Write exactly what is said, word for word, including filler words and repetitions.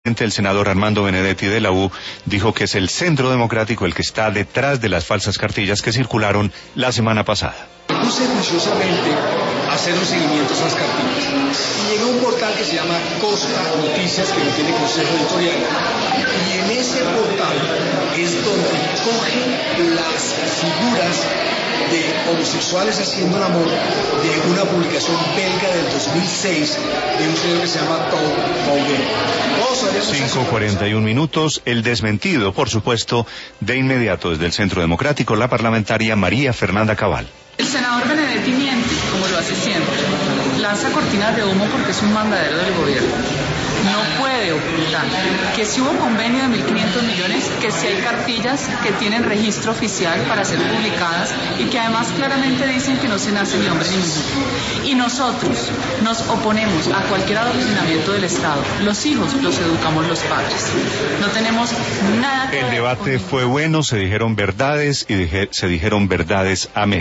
El senador Armando Benedetti de la U dijo que es el Centro Democrático el que está detrás de las falsas cartillas que circularon la semana pasada. Puse juiciosamente a hacer un seguimiento a esas cartillas y llegué a un portal que se llama Costa Noticias, que no tiene consejo editorial, y en ese portal es donde cogen las figuras de homosexuales haciendo el amor de una publicación belga del dos mil seis de un señor que se llama Paul Baudet. cinco cuarenta y un minutos, el desmentido, por supuesto, de inmediato desde el Centro Democrático, la parlamentaria María Fernanda Cabal. El senador Benedetti miente, como lo hace siempre. Lanza cortinas de humo porque es un mandadero del gobierno. No puede ocultar que si hubo convenio de mil quinientos millones, que si hay cartillas que tienen registro oficial para ser publicadas y que además claramente dicen que no se nace ni hombre ni mujer. Y nosotros nos oponemos a cualquier adoctrinamiento del Estado. Los hijos los educamos los padres. No tenemos nada que ver. El debate fue bueno, se dijeron verdades y dije, se dijeron verdades a medias.